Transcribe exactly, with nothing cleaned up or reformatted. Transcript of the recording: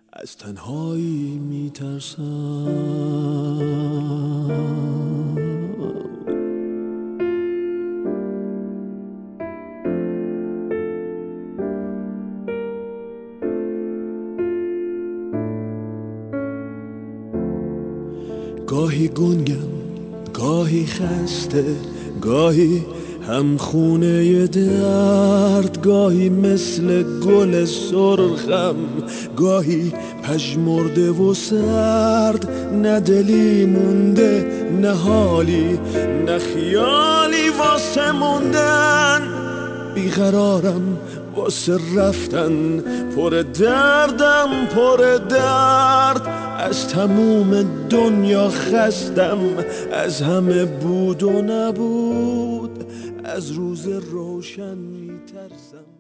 از تنهایی میترسم. گاهی گنگم، گاهی خسته، گاهی همخونه درد، گاهی مثل گل سرخم، گاهی پژمرده و سرد. نه دلی مونده، نه حالی، نه خیالی واسه موندن. بیقرارم واسه رفتن، پر دردم پر درد. از تموم دنیا خستم، از همه بود و نبود، از روز روشن میترسم.